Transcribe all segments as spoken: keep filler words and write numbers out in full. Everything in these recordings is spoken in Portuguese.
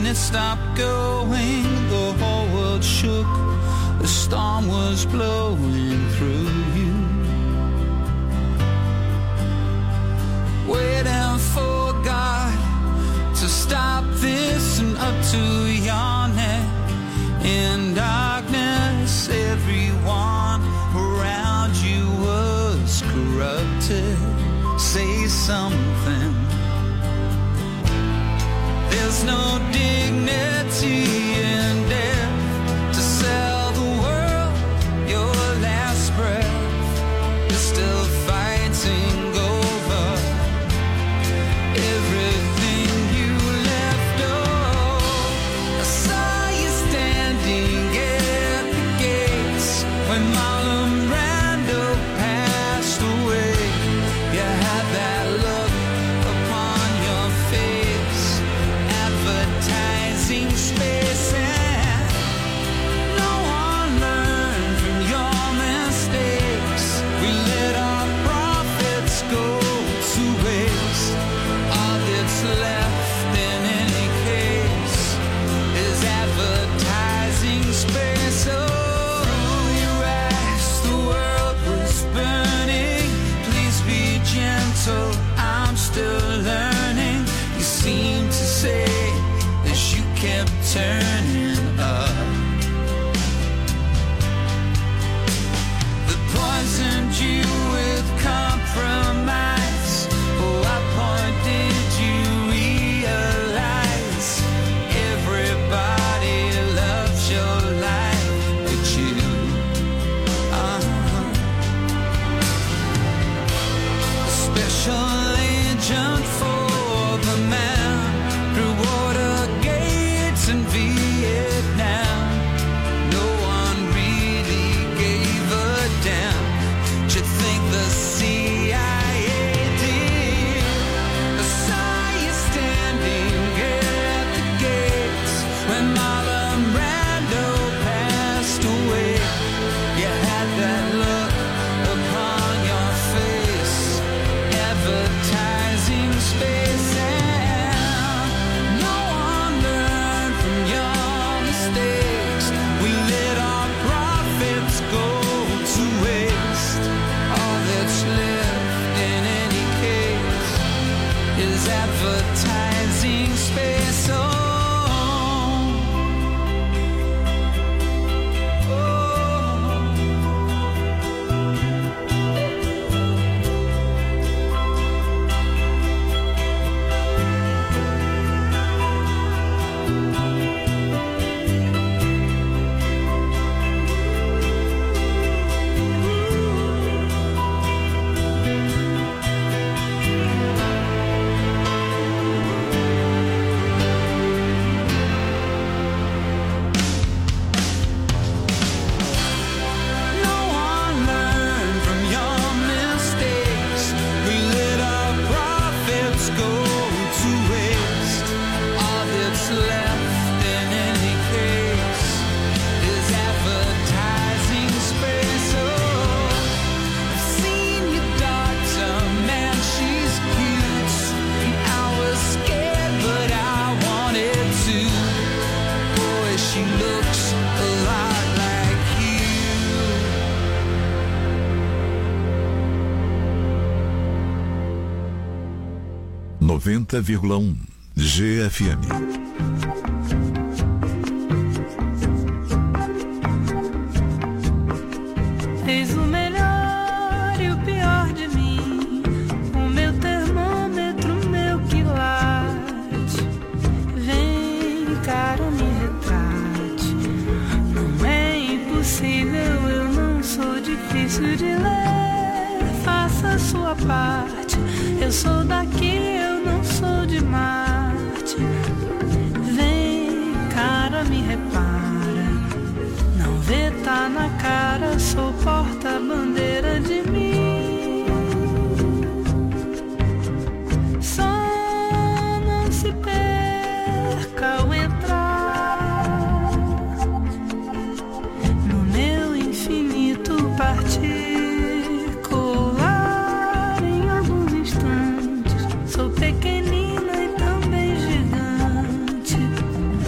it stopped going, the whole world shook. The storm was blowing through you. Waiting for God to stop this and up to your neck. In darkness, everyone around you was corrupted. Say something. There's no dignity in death to sell the world your last breath. You're still fighting over everything you left. Oh, I saw you standing at the gates when Marlon Brando passed away. You had that look upon your face, advertising space, and no one learned from your mistakes. We let our profits go to waste. All that's left in any case is advertising space. Oh, you asked, the world was burning. Please be gentle, I'm still learning. You seem to say as you kept turning up. They poisoned you with compromise. Oh, what point did you realize everybody loves your life but you? Uh-huh. A special agent for the man through water gates in Vietnam. No one really gave a damn. But you think the C I A did? I saw you standing at the gates when Marlon Brando passed away. You had that look upon your face, advertising space, and no one learned from your mistakes. We let our profits go to waste. All that's left in any case is advertising space. Oh, no one learned from your mistakes. We let our profits go to waste. All that's left in any case is advertising space. Oh, I've seen your daughter, man, she's cute. I was scared, but I wanted to. Boy, she looks a lot like you. noventa vírgula um G F M. Eis o melhor e o pior de mim, o meu termômetro, meu quilate. Vem, cara, me retrate. Não é impossível, eu não sou difícil de ler. Faça a sua parte. Eu sou daqui, eu não sou de Marte. Vem, cara, me repara. Não vê, tá na cara, sou porta-bandeira de mim. Só não se perca ao entrar no meu infinito particular. Em alguns instantes sou pequenina e também gigante.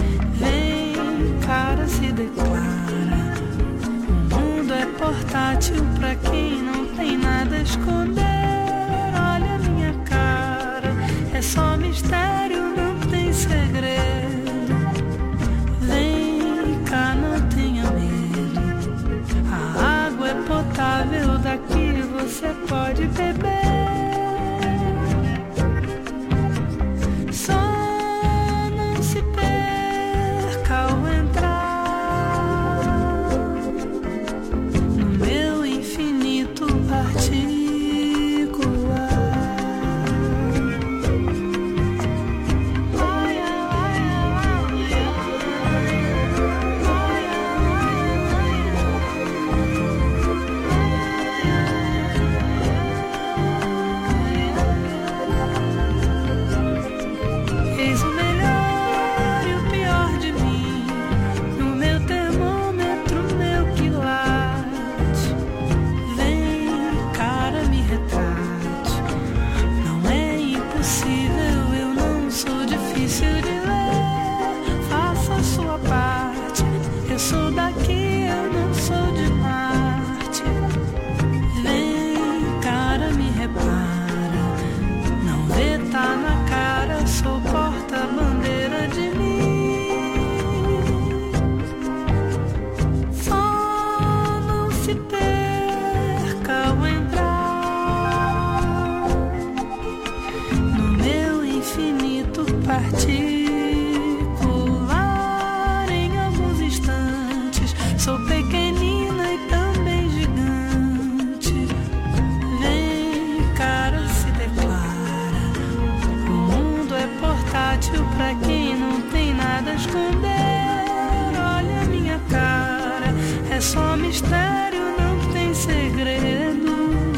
particular em alguns instantes. Sou pequenina e também gigante. Vem, cara, se declara. O mundo é portátil pra quem não tem nada a esconder. Olha a minha cara, é só mistério, não tem segredo.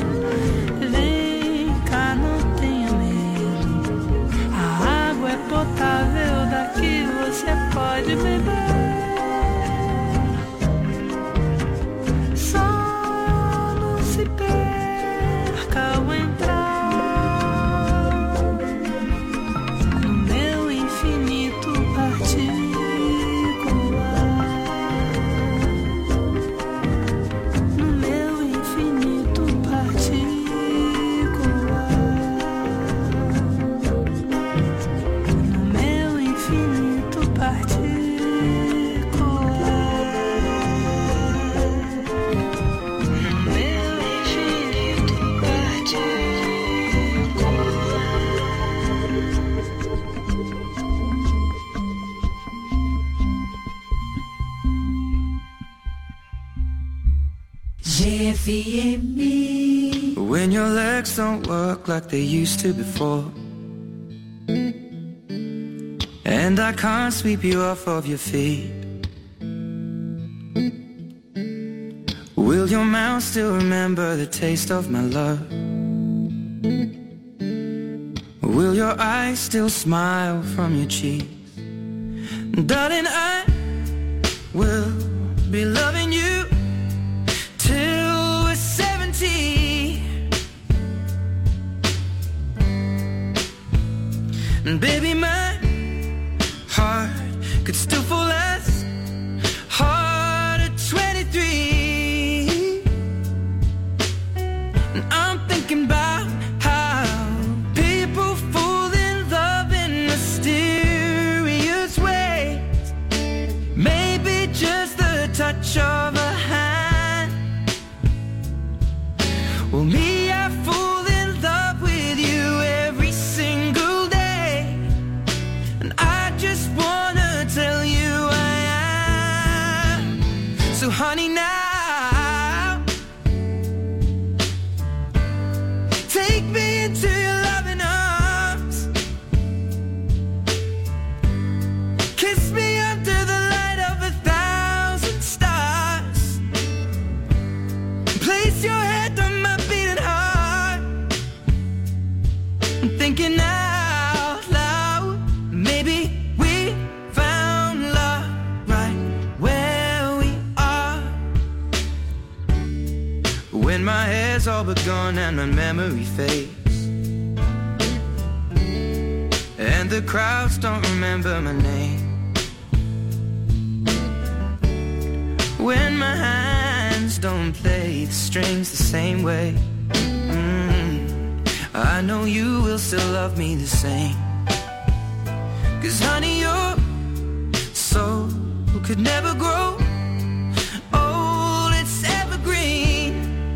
Vem cá, não tenha medo. A água é potável, daqui você pode beber. Só não se perca ao entrar no meu infinito particular. No meu infinito particular. No meu infinito particular. No meu infinito G F M. When your legs don't work like they used to before, and I can't sweep you off of your feet, will your mouth still remember the taste of my love? Will your eyes still smile from your cheeks? Darling, I will be loving you till we're seventy. And baby, my heart could still fall as hard at twenty-three. And I'm thinking about how people fall in love in mysterious ways. Maybe just the touch of a hand. Well, me, I fall in love with you every single day. And I just wanna tell you I am. So honey, now take me into your loving arms. Kiss me under the light of a thousand stars. Place your head on my beating heart. I'm thinking out loud, maybe we found love right where we are. When my hair's all but gone and my memory fades, and the crowds don't remember my name, when my hands don't play the strings the same way, mm, I know you will still love me the same. Cause honey, your soul could never grow old, it's evergreen.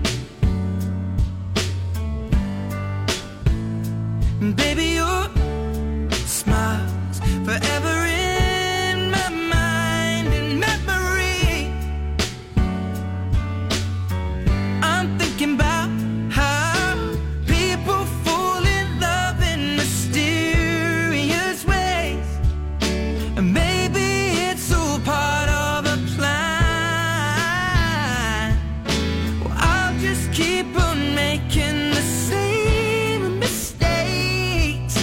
And baby, your smile's forever in my mind and memory. I'm thinking about how people fall in love in mysterious ways. And maybe it's all part of a plan. Well, I'll just keep on making the same mistakes.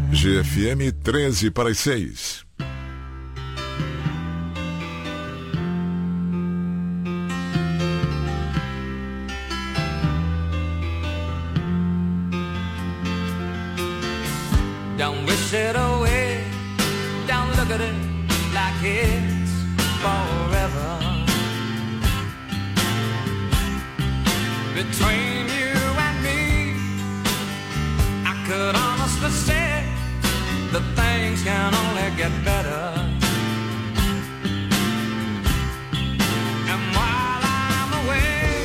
G F M treze para as seis. Don't wish it away, don't look at it like it's forever. Between you and me, I could honestly say that things can only get better. And while I'm away,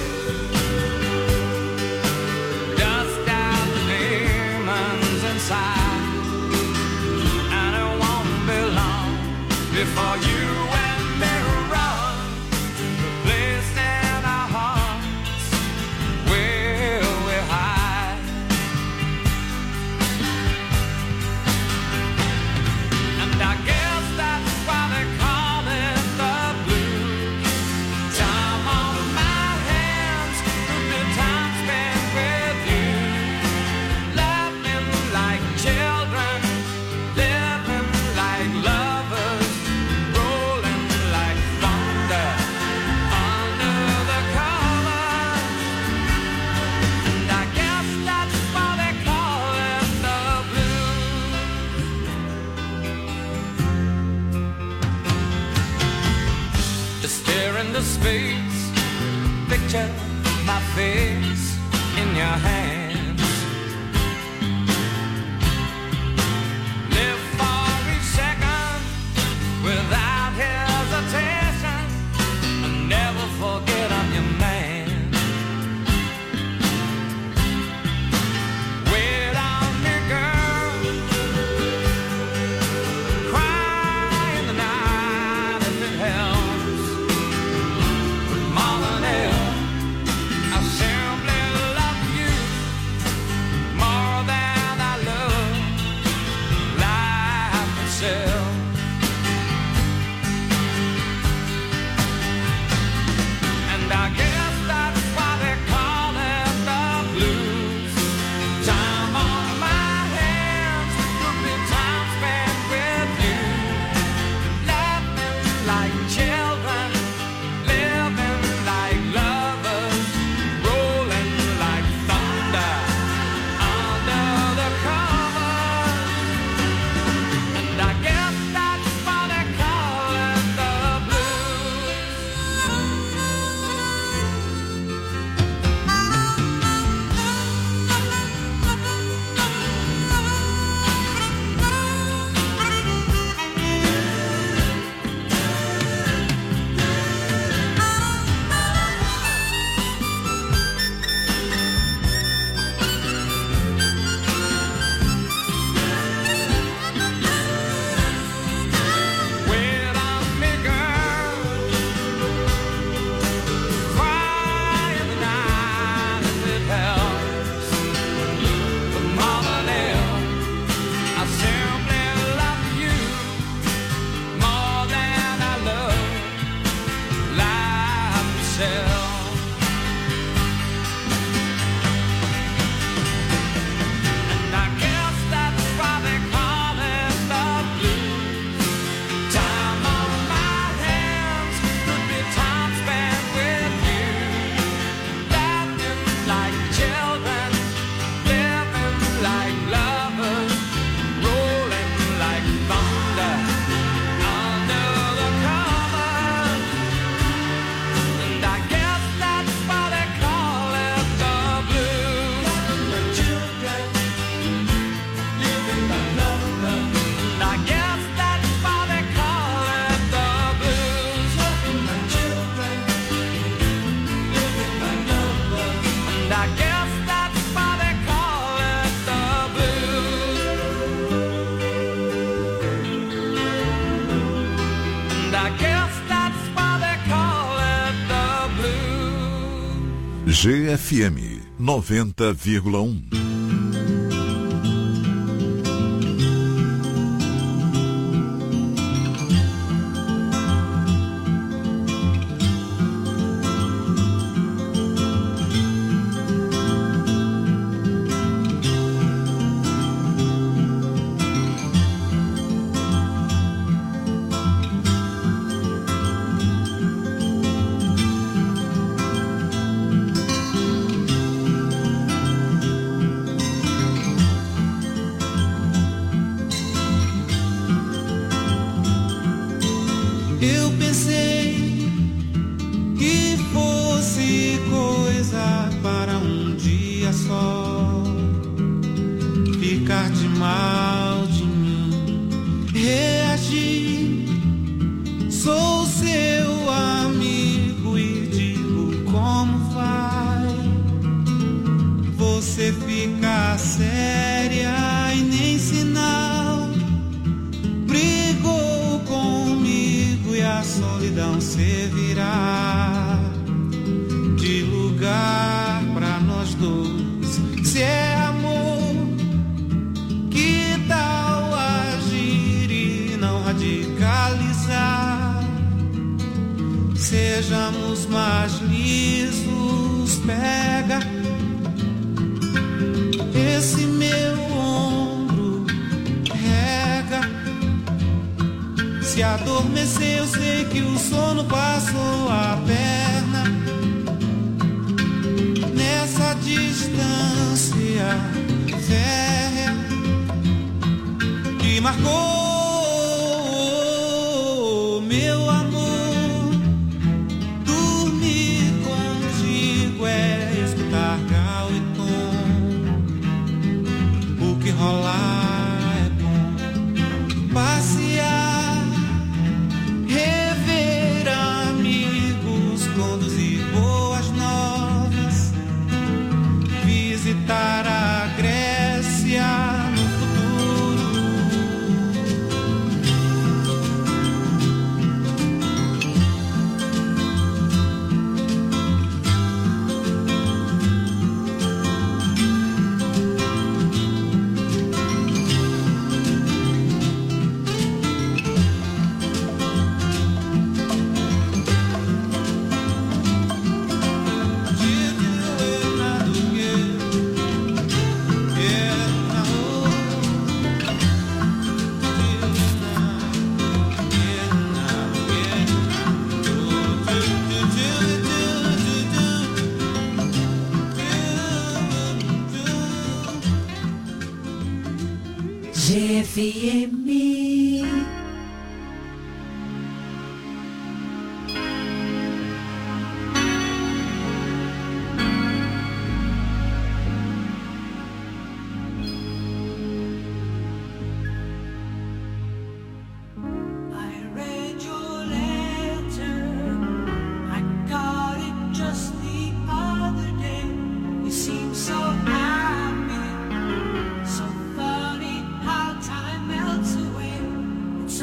dust out the demons inside, and it won't be long before you and me run the place in our hearts where we hide. And I guess that's why they call it the blues. Time on my hands could be time spent with you, laughing like children, living like lovers, rolling like thunder under the covers. And I guess that's why they call it the blues. Just stare into space, picture my face in your hands. Live for each second without hesitation, and never forget I'm your man. Wait on me, girl, cry in the night if it helps. More than ever, I simply love you more than I love life itself. And I guess that's why they call it the blues. Time on my hands could be time spent with you, laughing like children, living like lovers, rolling like thunder under the covers. And I guess that's why they call it the blues. Wait on me, girl, cry in the night if it helps. But more than ever, I simply love you more than I love life itself. And I guess that's why they call it the blues. Time on my hands could be time spent with you, laughing like children, living like lovers, rolling like thunder under the covers. And I guess that's why they call it the blues. The children living like lovers. And I guess that's why they call it the blues. The children living like lovers. And I guess that's why they call it the blues. And I guess that's why they call it the blues. G F M noventa vírgula um. ficar de mal de mim, reagir. Sou seu amigo e digo como vai. Você fica séria e nem sinal. Brigou comigo e a solidão servirá de lugar pra nós dois. Se é amor, que tal agir e não radicalizar? Sejamos mais lisos, pega esse meu ombro, rega. Se adormecer, eu sei que o sono passou a perna. Nessa distância férrea que marcou meu amor. Dormir contigo é escutar gal e tom. O que rolar é bom. Passear, rever amigos, conduzir boas novas, visitar a Grécia no futuro. G F M. So funny how time melts away. It's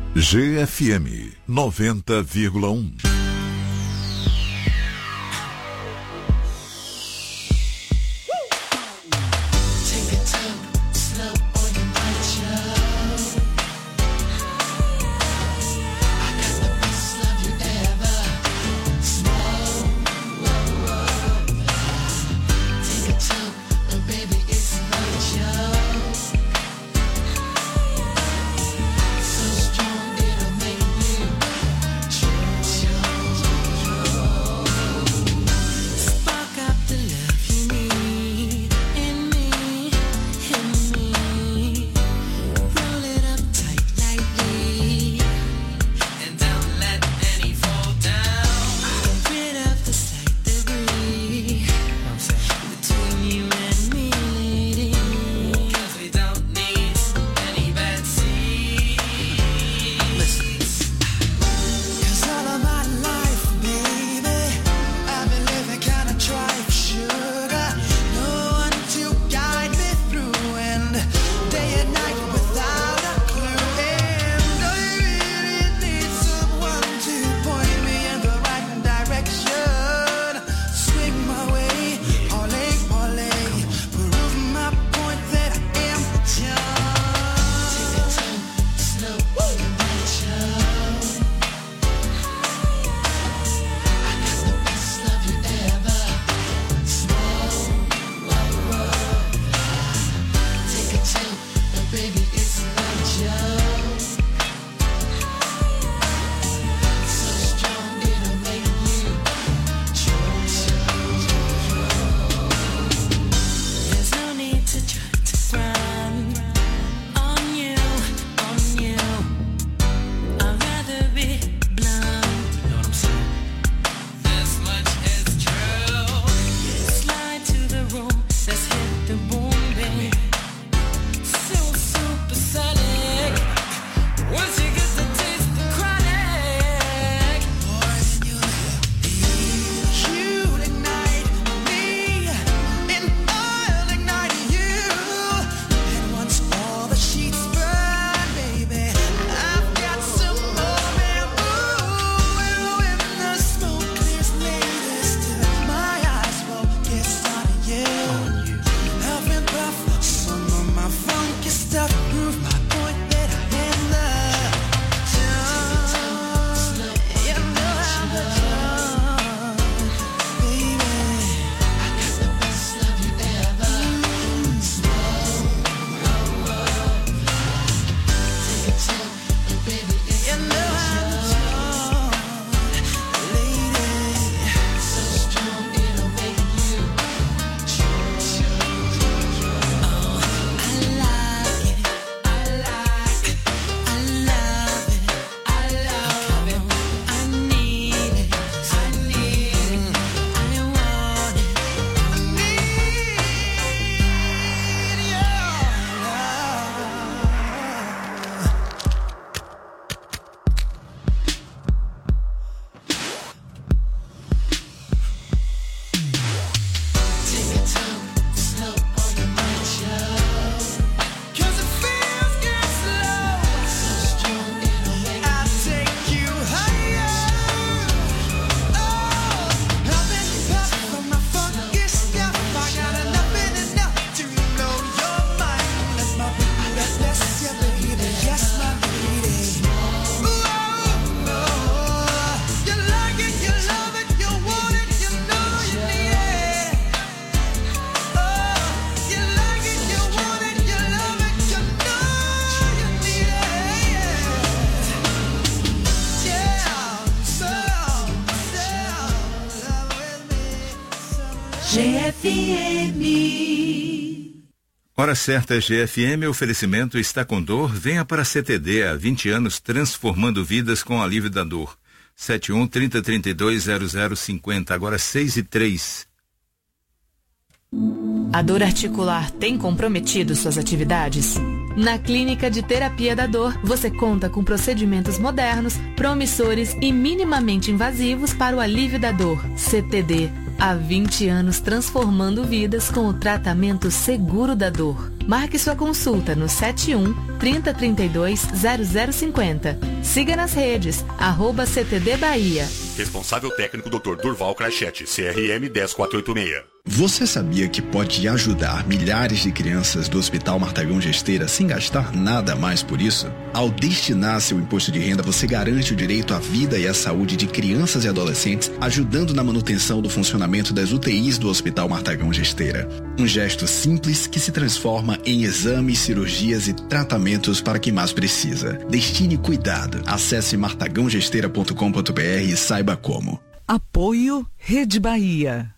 G F M noventa vírgula um. G F M. Hora certa, G F M, oferecimento Está com Dor, venha para a C T D, há vinte anos transformando vidas com alívio da dor. sete um, trinta, trinta e dois, zero zero cinquenta, agora seis e três. A dor articular tem comprometido suas atividades? Na Clínica de Terapia da Dor, você conta com procedimentos modernos, promissores e minimamente invasivos para o alívio da dor. C T D. Há vinte anos transformando vidas com o tratamento seguro da dor. Marque sua consulta no sete um, trinta, trinta e dois, zero zero cinquenta. Siga nas redes, arroba C T D Bahia. Responsável técnico doutor Durval Crachete, C R M um zero quatro oito seis. Você sabia que pode ajudar milhares de crianças do Hospital Martagão Gesteira sem gastar nada mais por isso? Ao destinar seu imposto de renda, você garante o direito à vida e à saúde de crianças e adolescentes, ajudando na manutenção do funcionamento das U T Is do Hospital Martagão Gesteira. Um gesto simples que se transforma em exames, cirurgias e tratamentos para quem mais precisa. Destine cuidado. Acesse martagão gesteira ponto com ponto b r e saiba como. Apoio Rede Bahia.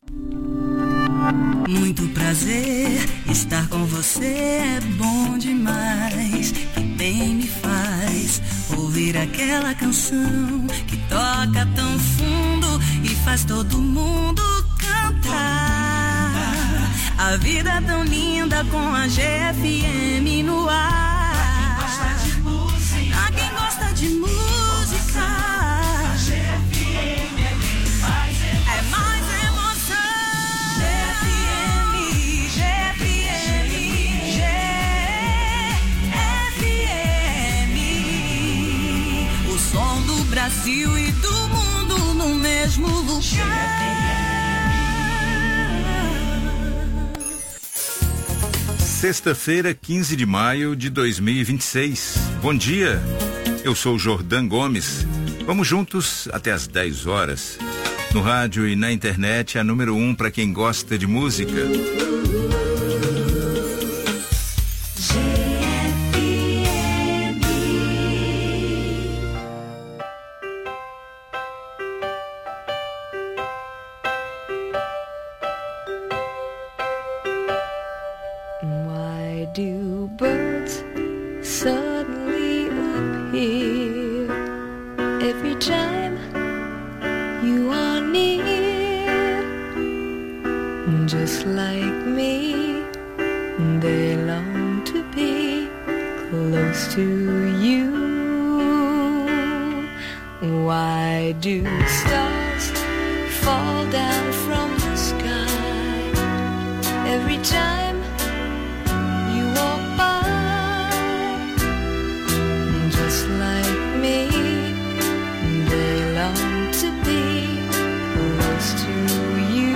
Muito prazer, estar com você é bom demais. Que bem me faz ouvir aquela canção que toca tão fundo e faz todo mundo cantar. A vida tão linda com a G F M no ar. A quem gosta de música, a G F M é quem faz emoção. É mais emoção. G F M, G F M, G F M. O som do Brasil e do mundo no mesmo lugar. Sexta-feira, quinze de maio de dois mil e vinte e seis. Bom dia, eu sou Jordan Gomes. Vamos juntos até às dez horas. No rádio e na internet, a número um para quem gosta de música. Why do birds suddenly appear every time you are near? Just like me, they long to be close to you. Why do stars fall down from the sky every time you walk by? Just like me, they long to be close to you.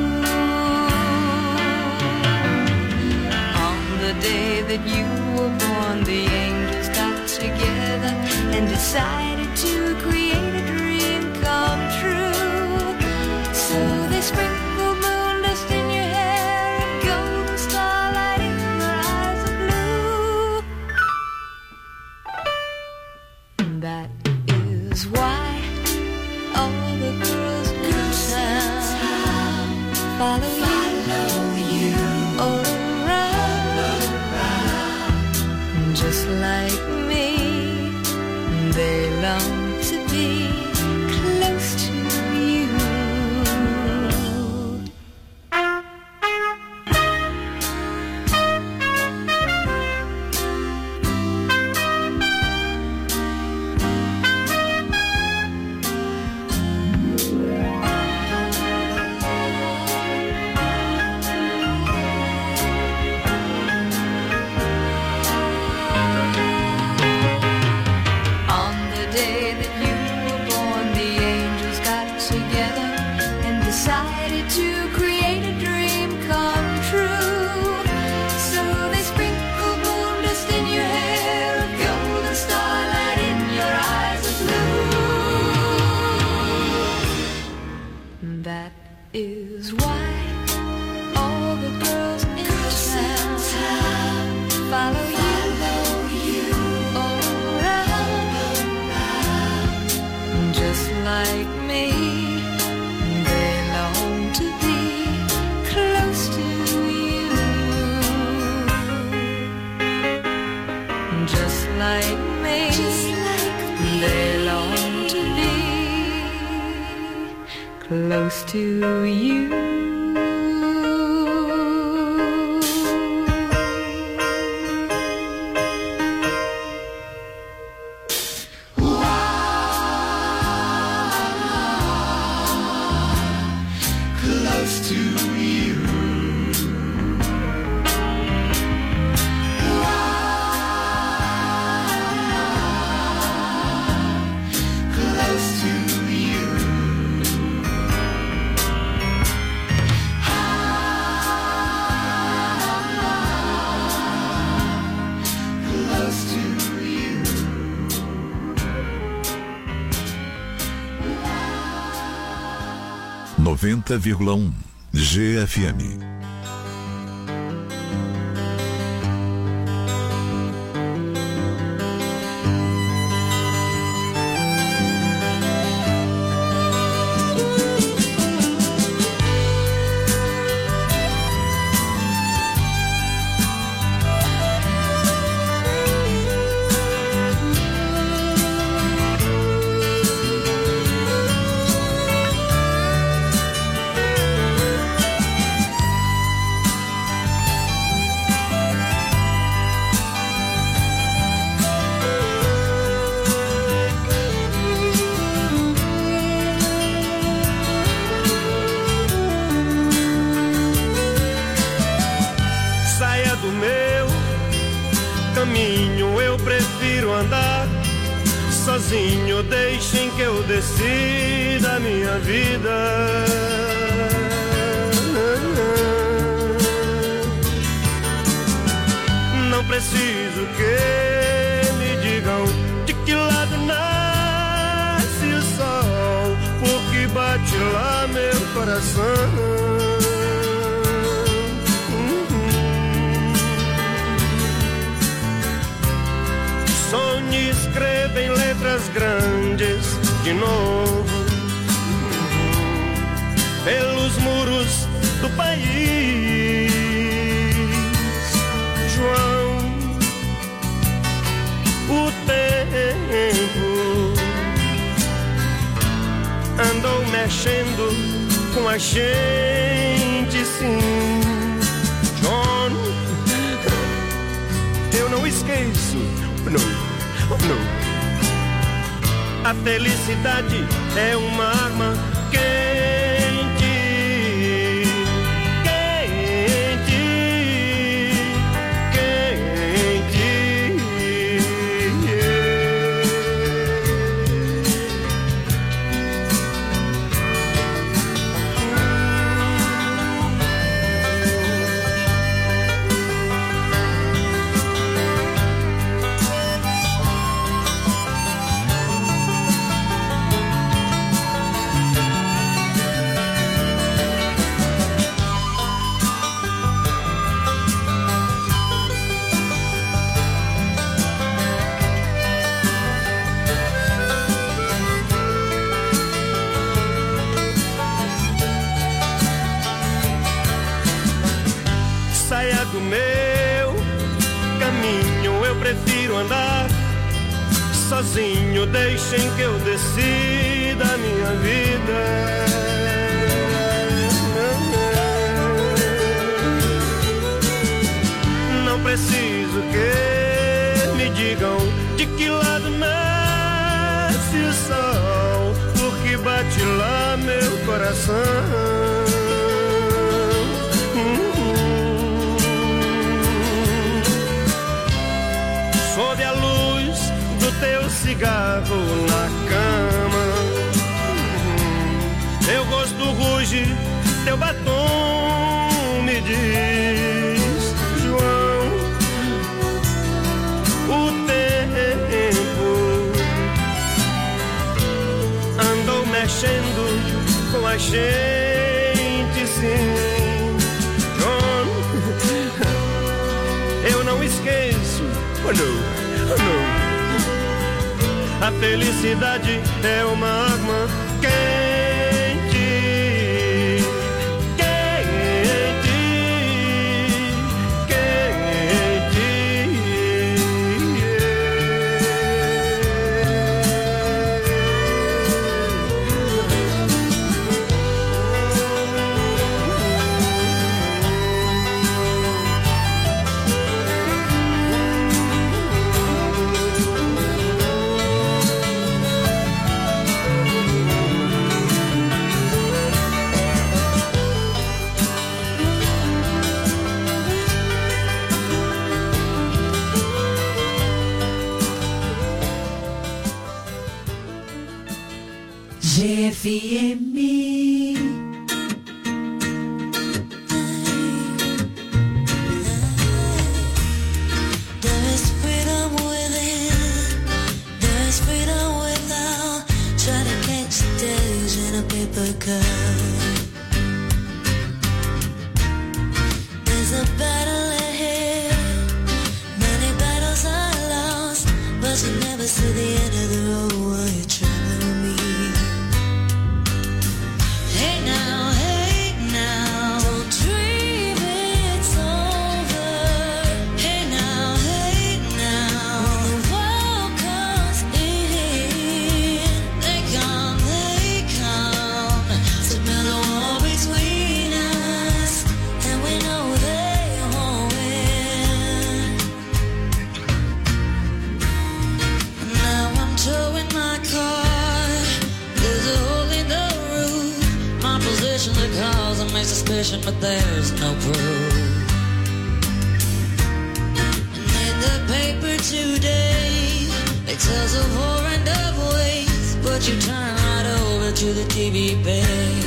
On the day that you were born, the angels got together and decided to create a dream come true. So they sprinkled moon dust in your hair and golden starlight in your eyes of blue. That is why all the girls in town follow you, all around. Just like me, they long to be close to you. On the day that you were born, the angels got together and decided to create a dream come true. So they sprinkled moon dust in your hair, a golden starlight in your eyes of blue. That is why all the girls in town follow you, all around. Just like me, they long to be close to you. Just like me, they long to be close to you. noventa vírgula um G F M. Sozinho, deixem que eu decida a minha vida. Não preciso que me digam de que lado nasce o sol, porque bate lá meu coração. Sonhe, escreva em letras grandes de novo pelos muros do país. João, o tempo andou mexendo com a gente, sim. John, eu não esqueço. Não, não. A felicidade é uma arma quente, quente, quente. Saia do meu caminho, eu prefiro andar sozinho, deixem que eu decida a minha vida. Não preciso que me digam de que lado nasce o sol, porque bate lá meu coração. Sob a luz do teu cigarro na cama, teu rosto ruge, teu batom me diz, João, o tempo andou mexendo com a gente, sim. John, eu não esqueço. Oh no, oh no. A felicidade é uma arma quente, quente, quente. G F M. There's freedom within, there's freedom without. Try to catch the days in a paper cup. but you never see the end of the road while you're traveling with me. Hey now, hey now, don't dream it's over. Hey now, hey now, when the world comes in, they come, they come to build a wall between us, and we know they won't win. Now I'm towing my car, there's a hole in the roof. My position to cause and make suspicion, but there's no proof. And in the paper today, it tells of horror and of waste, but you turn right over to the T V page.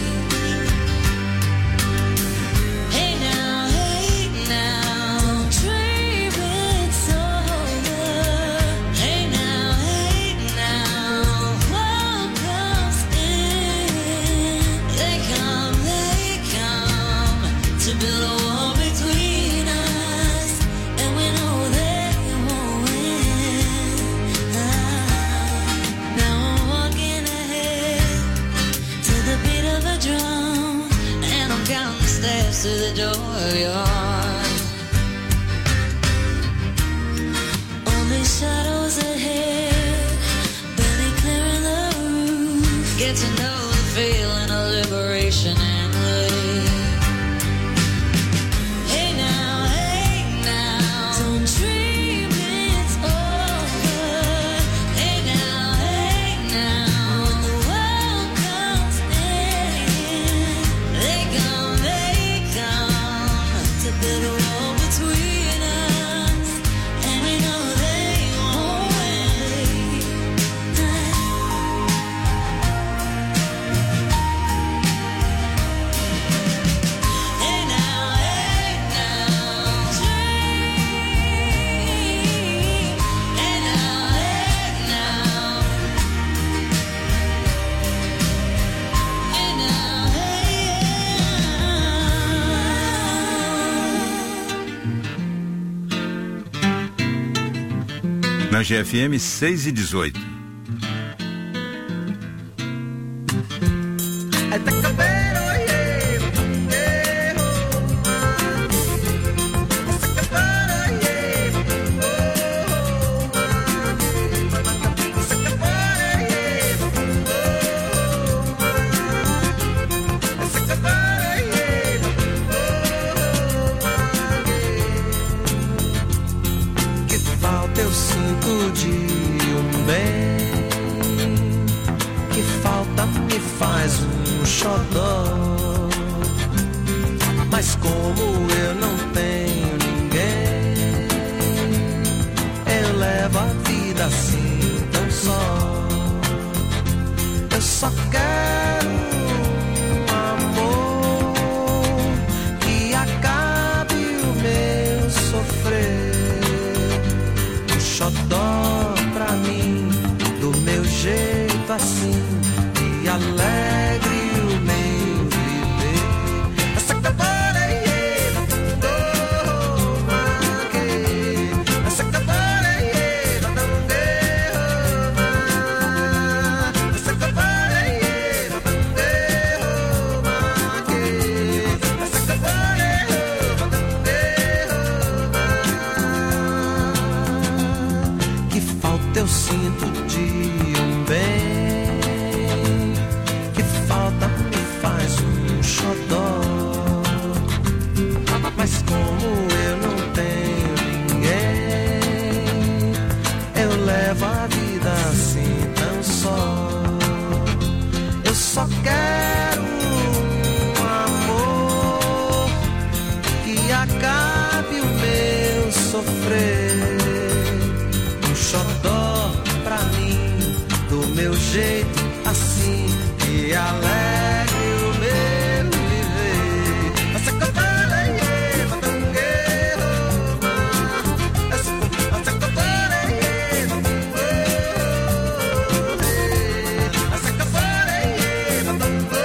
Hey now, hey now, don't dream it's over. Hey now, hey now, world comes in. They come, they come to build a wall between us, and we know they won't win. Ah, now I'm walking ahead to the beat of a drum, and I'm counting the steps to the door of your heart. Only shadows ahead, barely clearing the roof. Get to know the feeling of liberation and relief. Hey now, hey now, don't dream it's over. Hey now, hey now, when the world comes in, they come, they come to build a wall between us, and we know they won't win. Hey now, hey now, dream. Hey now, hey now. Hey now, Na G F M seis e dezoito. Que falta eu sinto de um bem, que falta me faz um xodó. Mas como eu não tenho ninguém, eu levo a vida assim tão só. Eu só quero um amor que acabe o meu sofrer, um xodó pra mim, do meu jeito assim, e alegre o meu viver. Essa cabana é oh, maque. Essa cabana é não derrama. Essa cabana é não derrama. Essa cabana é não derrama. Que falta eu sinto de um bem, que falta me faz um xodó. Mas como eu não tenho ninguém, eu levo a vida assim tão só. Eu só quero um amor que acabe o meu sofrer, um xodó pra mim, do meu jeito assim, e alegre o meu viver. Essa cabana é matangueiro, essa essa cabana é matangueiro, essa cabana é matangueiro.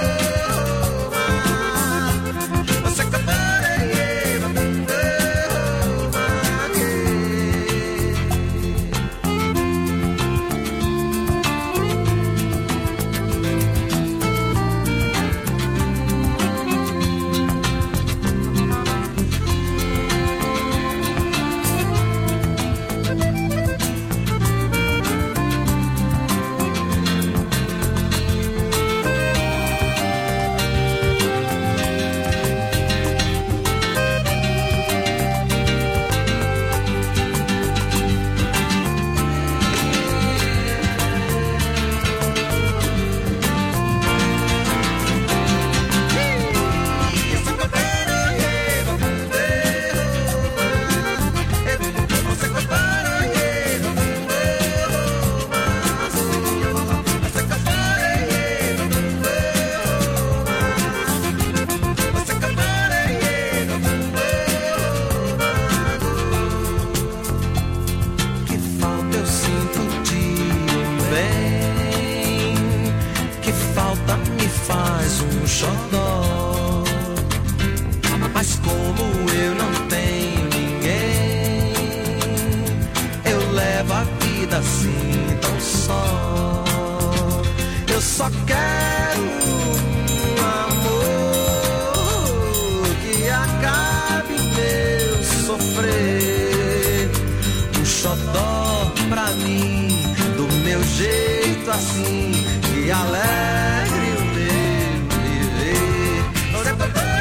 xodó. Mas como eu não tenho ninguém, eu levo a vida assim tão só. Eu só quero um amor que acabe meu sofrer. Um xodó pra mim, do meu jeito assim, que alegre o meu viver. Você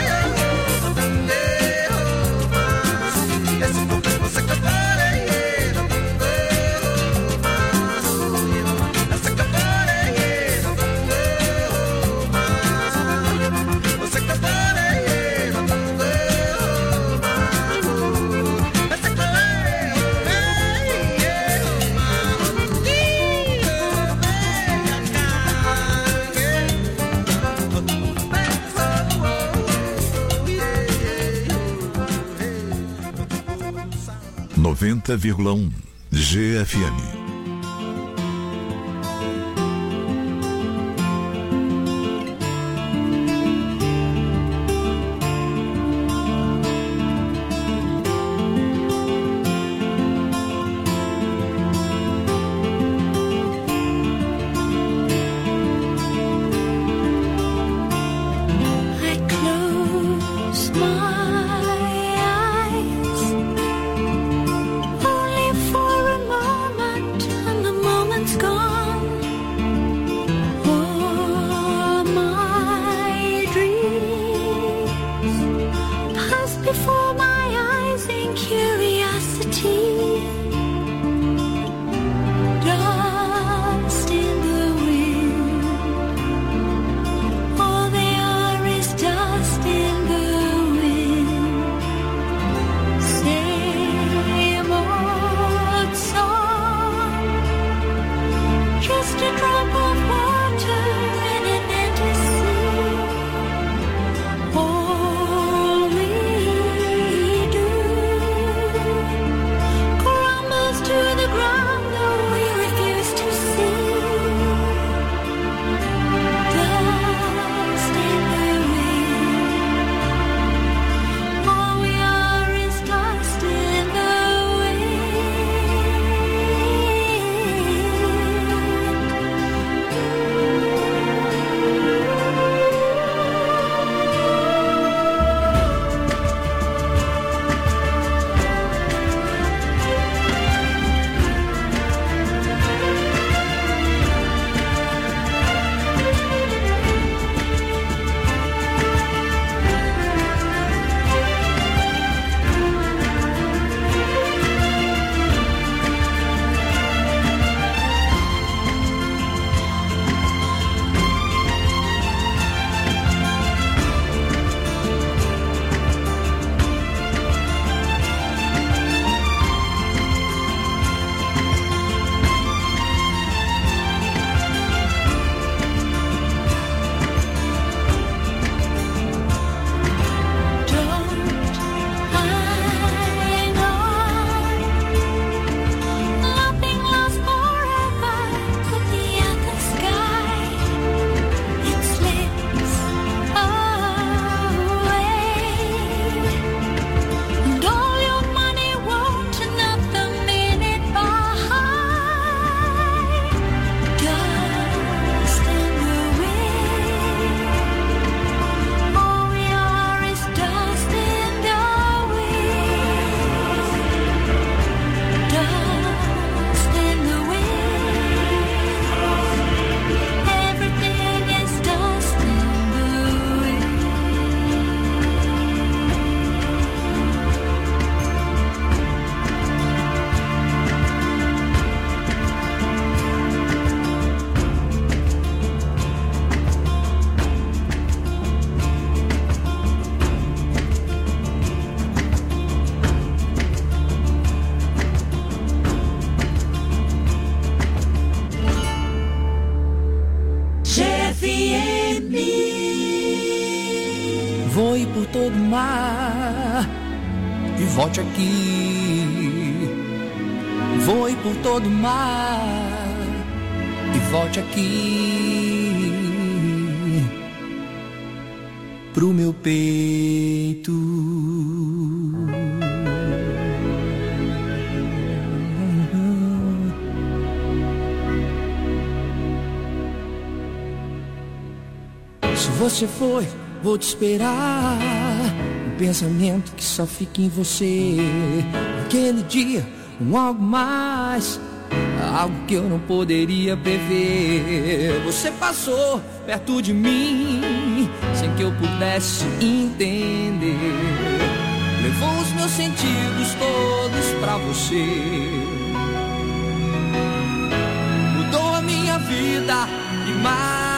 noventa vírgula um G F M. Voe por todo o mar e volte aqui. Voe por todo o mar e volte aqui. pro meu peito. Se você foi, vou te esperar. Um pensamento que só fica em você. Aquele dia, um algo mais, algo que eu não poderia prever. Você passou perto de mim, sem que eu pudesse entender. Levou os meus sentidos todos pra você. Mudou a minha vida e mais.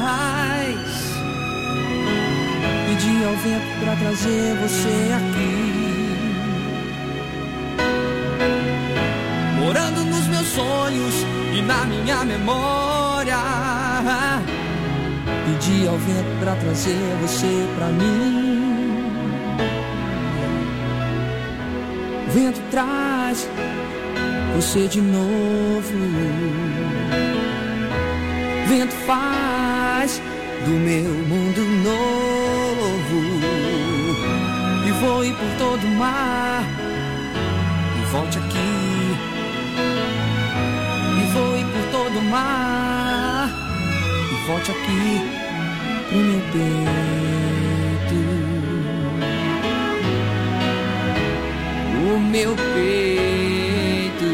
Pedi ao vento pra trazer você aqui. Morando nos meus sonhos e na minha memória. Pedi ao vento pra trazer você pra mim. O vento traz você de novo. O vento faz do meu mundo novo. E voe por todo o mar e volte aqui. Voe por todo o mar e volte aqui pro meu peito. O meu peito.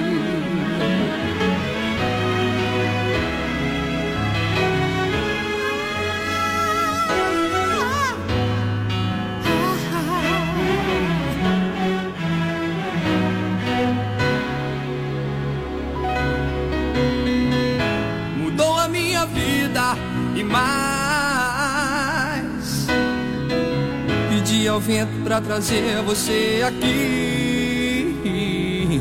E mais, pedi ao vento pra trazer você aqui.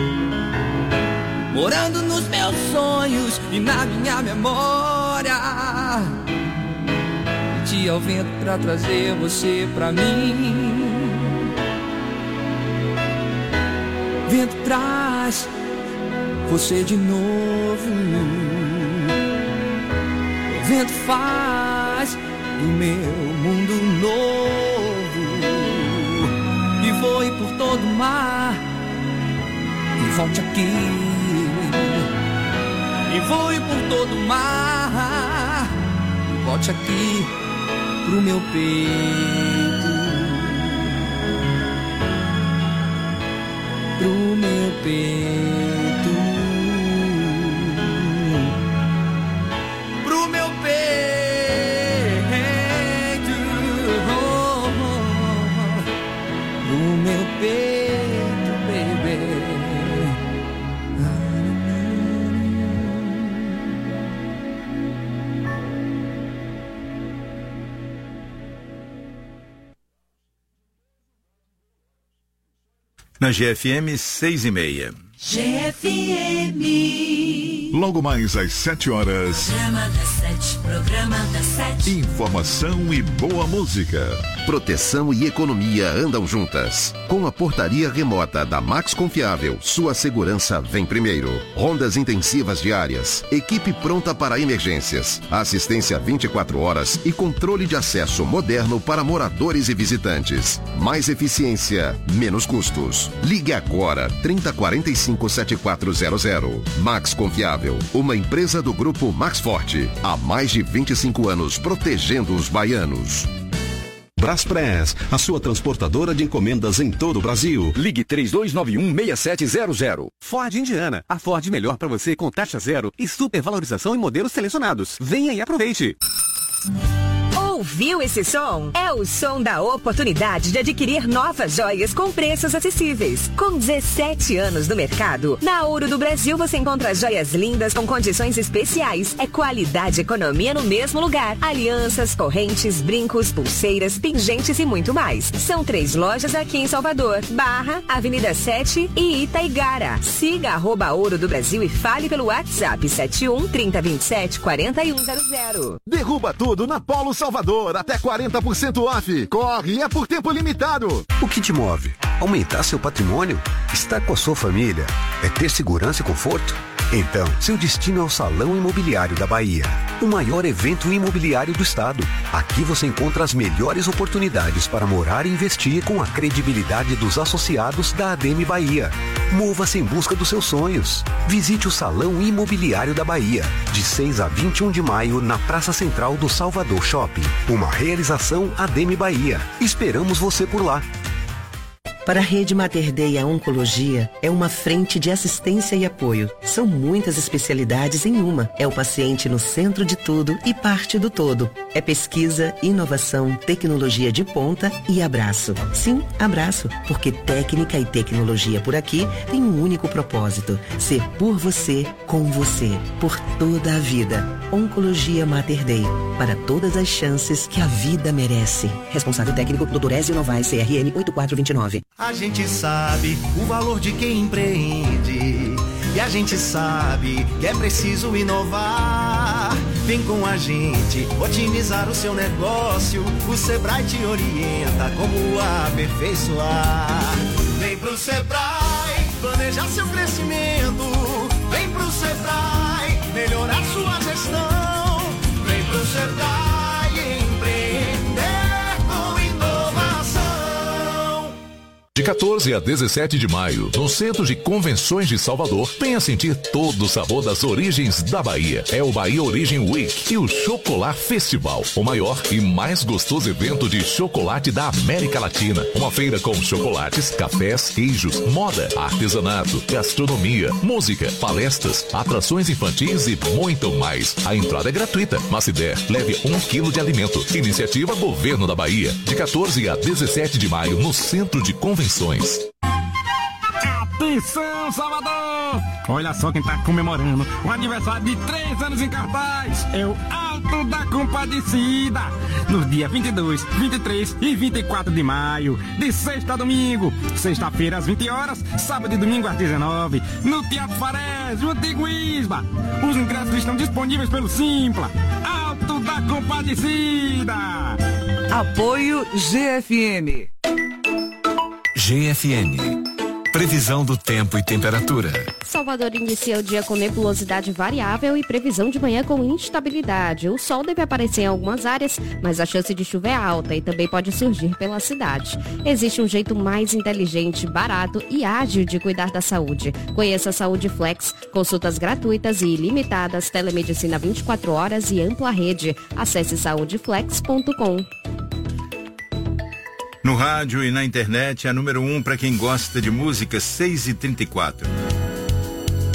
Morando nos meus sonhos e na minha memória. Pedi ao vento pra trazer você pra mim. Vento traz você de novo. O vento faz do meu mundo novo. E voe por todo o mar e volte aqui. E voe por todo o mar e volte aqui pro meu peito. Pro meu peito. Peito, baby. Na G F M, seis e meia. G F M. Logo mais às sete horas. Programa das sete, programa das sete. Informação e boa música. Proteção e economia andam juntas. Com a portaria remota da Max Confiável, sua segurança vem primeiro. Rondas intensivas diárias, equipe pronta para emergências, assistência vinte e quatro horas e controle de acesso moderno para moradores e visitantes. Mais eficiência, menos custos. Ligue agora, trinta, quarenta e cinco, setenta e quatro zero zero. Max Confiável, uma empresa do grupo Max Forte. Há mais de vinte e cinco anos protegendo os baianos. Braspress, a sua transportadora de encomendas em todo o Brasil. Ligue três dois nove um, seis sete zero zero. Ford Indiana, a Ford melhor para você com taxa zero e supervalorização em modelos selecionados. Venha e aproveite. Ouviu esse som? É o som da oportunidade de adquirir novas joias com preços acessíveis. Com dezessete anos no mercado, na Ouro do Brasil você encontra joias lindas com condições especiais. É qualidade e economia no mesmo lugar. Alianças, correntes, brincos, pulseiras, pingentes e muito mais. São três lojas aqui em Salvador, Barra, Avenida sete e Itaigara. Siga arroba Ouro do Brasil e fale pelo WhatsApp sete um, trinta, vinte e sete, quarenta e um zero zero. Derruba tudo na Polo Salvador. Até quarenta por cento off. Corre, é por tempo limitado. O que te move? Aumentar seu patrimônio? Estar com a sua família? É ter segurança e conforto? Então, seu destino é o Salão Imobiliário da Bahia, o maior evento imobiliário do estado. Aqui você encontra as melhores oportunidades para morar e investir com a credibilidade dos associados da A D M Bahia. Mova-se em busca dos seus sonhos. Visite o Salão Imobiliário da Bahia, de seis a vinte e um de maio, na Praça Central do Salvador Shopping. Uma realização A D M Bahia. Esperamos você por lá. Para a Rede Mater Dei, a oncologia é uma frente de assistência e apoio. São muitas especialidades em uma. É o paciente no centro de tudo e parte do todo. É pesquisa, inovação, tecnologia de ponta e abraço. Sim, abraço, porque técnica e tecnologia por aqui tem um único propósito: ser por você, com você, por toda a vida. Oncologia Mater Dei, para todas as chances que a vida merece. Responsável técnico, doutor Ézio Novaes, C R M oito quatro dois nove. A gente sabe o valor de quem empreende, e a gente sabe que é preciso inovar. Vem com a gente otimizar o seu negócio, o Sebrae te orienta como aperfeiçoar. Vem pro Sebrae planejar seu crescimento, vem pro Sebrae melhorar sua gestão, vem pro Sebrae De quatorze a dezessete de maio, no Centro de Convenções de Salvador, venha sentir todo o sabor das origens da Bahia. É o Bahia Origin Week e o Chocolat Festival, o maior e mais gostoso evento de chocolate da América Latina. Uma feira com chocolates, cafés, queijos, moda, artesanato, gastronomia, música, palestras, atrações infantis e muito mais. A entrada é gratuita, mas se der, leve um quilo de alimento. Iniciativa Governo da Bahia, de quatorze a dezessete de maio, no Centro de Convenções. Atenção, Salvador! Olha só quem tá comemorando o aniversário de três anos em cartaz. É o Alto da Compadecida. Nos dias vinte e dois, vinte e três e vinte e quatro de maio, de sexta a domingo. Sexta-feira às vinte horas, sábado e domingo às dezenove, no Teatro Farés, no Antigo Isba. Os ingressos estão disponíveis pelo Simpla. Alto da Compadecida. Apoio G F N. G F N. Previsão do tempo e temperatura. Salvador inicia o dia com nebulosidade variável e previsão de manhã com instabilidade. O sol deve aparecer em algumas áreas, mas a chance de chuva é alta e também pode surgir pela cidade. Existe um jeito mais inteligente, barato e ágil de cuidar da saúde. Conheça a Saúde Flex, consultas gratuitas e ilimitadas, telemedicina vinte e quatro horas e ampla rede. Acesse saúde flex ponto com. No rádio e na internet, a número um para quem gosta de música, seis e trinta e quatro.